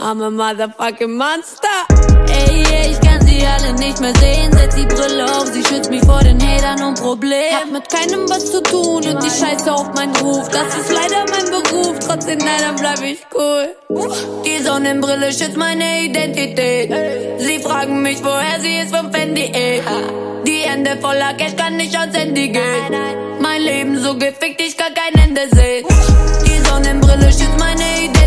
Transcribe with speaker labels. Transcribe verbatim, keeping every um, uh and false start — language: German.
Speaker 1: I'm a motherfucking monster. Ey, ey, ich kann sie alle nicht mehr sehen. Setz die Brille auf, sie schützt mich vor den Hatern und Problemen. Hab mit keinem was zu tun und ich scheiße auf meinen Ruf. Das ist leider mein Beruf, trotzdem leider bleib ich cool. Die Sonnenbrille schützt meine Identität. Sie fragen mich, woher sie ist vom Fendi, ey. Die Hände voller Cash, kann nicht ans Handy gehen. Mein Leben so gefickt, ich kann kein Ende sehen. Die Sonnenbrille schützt meine Identität.